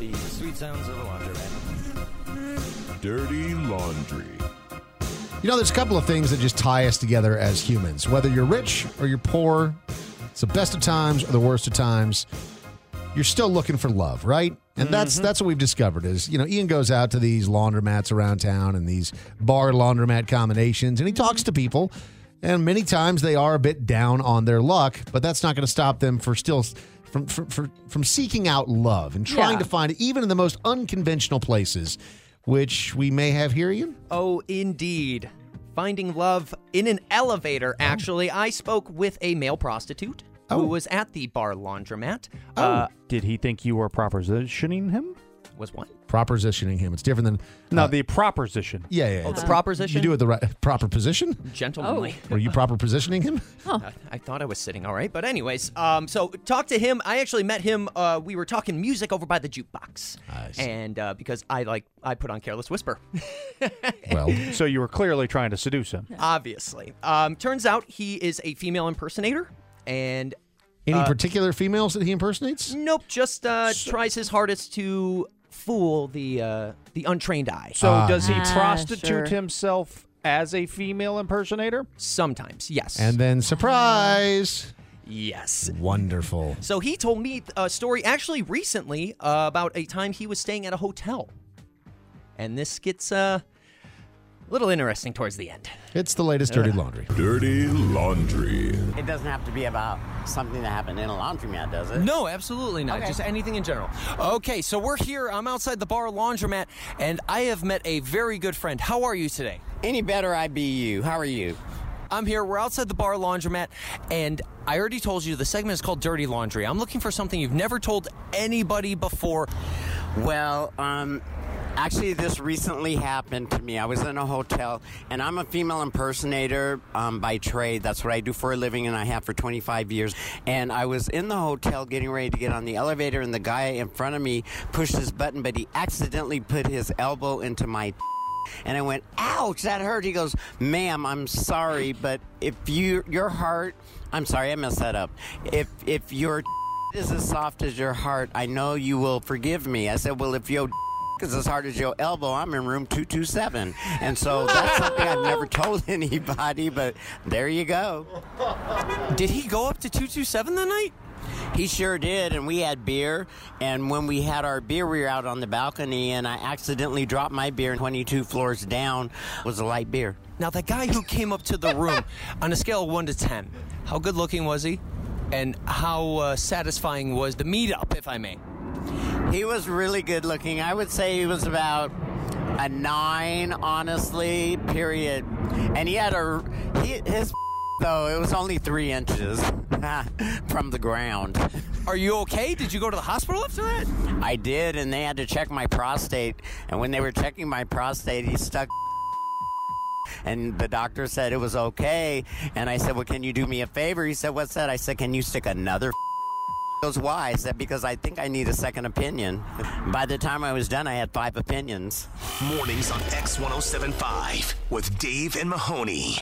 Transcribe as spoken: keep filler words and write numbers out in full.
The sweet sounds of a laundromat. Dirty Laundry. You know, there's a couple of things that just tie us together as humans. Whether you're rich or you're poor, it's the best of times or the worst of times, you're still looking for love, right? And that's Mm-hmm. that's what we've discovered is, you know, Ian goes out to these laundromats around town and these bar laundromat combinations, and he talks to people, and many times they are a bit down on their luck, but that's not going to stop them for still from from, from, from seeking out love and trying Yeah. to find it even in the most unconventional places, which we may have here, Ian. Oh, indeed. Finding love in an elevator, actually. I spoke with a male prostitute Oh. who was at the bar laundromat. Oh. Uh, Did he think you were propositioning him? was what? Propositioning him. It's different than No, uh, the proposition. yeah, yeah. Oh, it's- the proposition? You do it the right proper position? Gentlemanly. Were you proper positioning him? Uh, I thought I was sitting all right, but anyways, um, so talk to him. I actually met him. Uh, we were talking music over by the jukebox, I see. and uh, because I like I put on Careless Whisper, Well, So you were clearly trying to seduce him. obviously. Um, turns out he is a female impersonator, and any Uh, particular females that he impersonates? nope, just uh, tries his hardest to fool the uh, the untrained eye. So Ah. does he Ah, prostitute sure. himself as a female impersonator? Sometimes, yes, And then surprise. yes. Wonderful. So he told me a story actually recently uh, about a time he was staying at a hotel. And this gets uh, a little interesting towards the end. It's the latest Dirty Laundry. Dirty Laundry. It doesn't have to be about something that happened in a laundromat, does it? No, absolutely not. Okay. Just anything in general. Okay, so we're here. I'm outside the bar laundromat, and I have met a very good friend. How are you today? Any better, I'd be you. How are you? I'm here. We're outside the bar laundromat, and I already told you the segment is called Dirty Laundry. I'm looking for something you've never told anybody before. Well, um, actually, this recently happened to me. I was in a hotel, and I'm a female impersonator um, by trade. That's what I do for a living, and I have for twenty-five years. And I was in the hotel getting ready to get on the elevator, and the guy in front of me pushed his button, but he accidentally put his elbow into my and I went, ouch, that hurt. He goes, ma'am, I'm sorry, but if you, your heart, I'm sorry, I messed that up. If if your is as soft as your heart, I know you will forgive me. I said, well, if your is as hard as your elbow, I'm in room two two seven. And so that's something I've never told anybody, but there you go. Did he go up to two two seven that night? He sure did, and we had beer, and when we had our beer, we were out on the balcony, and I accidentally dropped my beer twenty-two floors down. It was a light beer. Now, the guy who came up to the room, on a scale of one to ten, how good looking was he? And how uh, satisfying was the meetup, if I may? He was really good looking. I would say he was about a nine, honestly, period. And he had a, he, his though, it was only three inches from the ground. Are you okay? Did you go to the hospital after that? I did, and they had to check my prostate. And when they were checking my prostate, he stuck. And the doctor said it was okay. And I said, well, can you do me a favor? He said, what's that? I said, can you stick another? He goes, why? I said, because I think I need a second opinion. By the time I was done, I had five opinions. Mornings on X one oh seven point five with Dave and Mahoney.